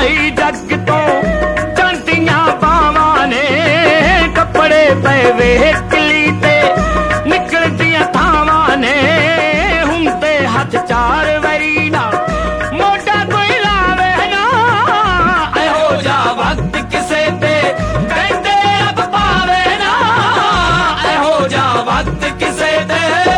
आई जग तो जानतियां बावां ने कपड़े पे वेखली ते निकलदियां थावां ने हुंदे हथ चार वरी ना मोटा कोई लावे ना एहो जा वक्त किसे ते कहंदे अब पावे ना एहो जा वक्त किसे ते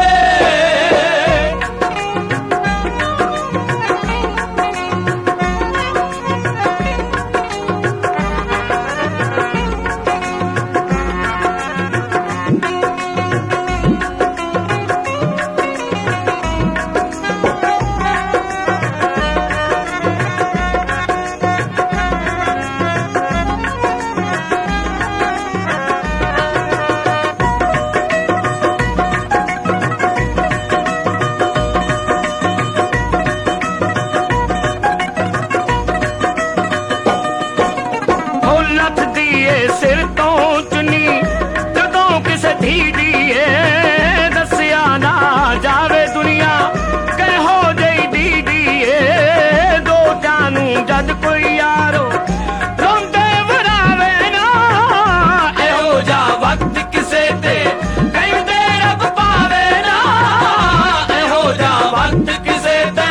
सिर तो चुनी जदों किसे धी दीए दसिया ना जावे दुनिया कहो जई दी दीए दो जानू जद कोई यारो रोंदे वरावे ना एहो जा वक्त किसे ते कहंदे रब पावे ना एहो जा वक्त किसे ते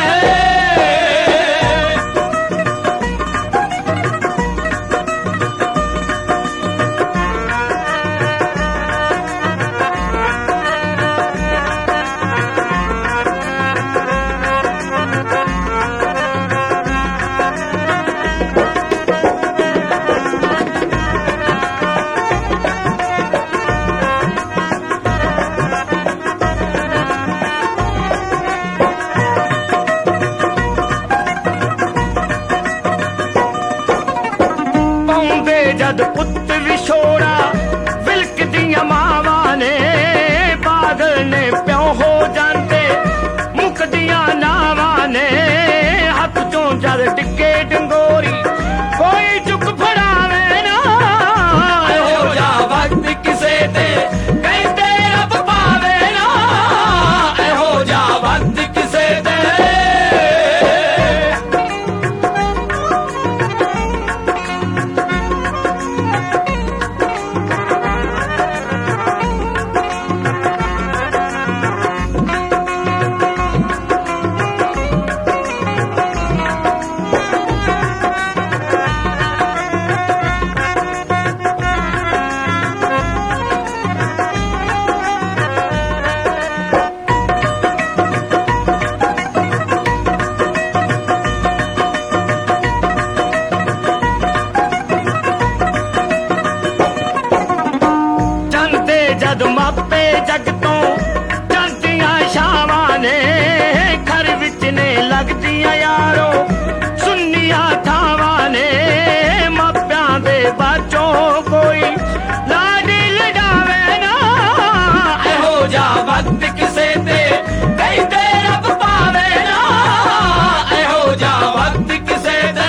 जद पुत विछोड़ा विलक दिया मावा ने पागल ने प्यो हो जाते मुकदिया नावा ने हाथ चों जद डिगे डंगोरी कोई चुक फड़ावे ना हो जा वक्त किसे ते कहंदे रब पावे ना हो जा वक्त किसे ते जद मापे जग तो चलदियां शावां ने घर विच ने लगदियां यारो सुन्नियां थावां ने मापियां दे बाचों कोई लाड लडावे ना एहो जा वक्त किसे ते कहंदे रब पावे ना एहो जा वक्त किसे ते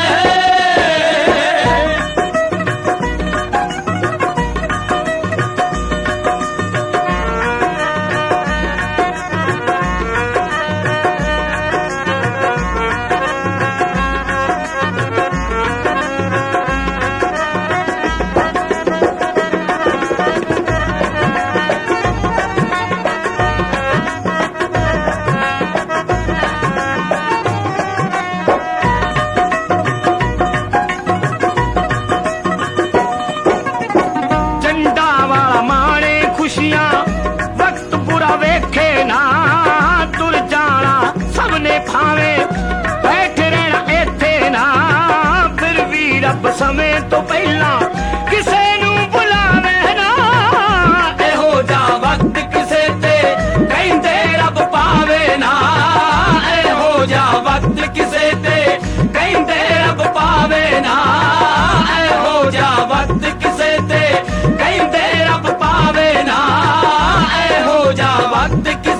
वक्त बुरा वेखे ना तुर जाना सबने भावे बैठ रहना इत्थे ना फिर भी रब समय तो पहला किसे नू बुलावे ना एहो जा वक्त किसे ते कहंदे रब पावे ना एहो जा वक्त किसे ते कहंदे रब पावे ना एहो जा वक्त किसे ते कहंदे रब पावे ना एहो जा वक्त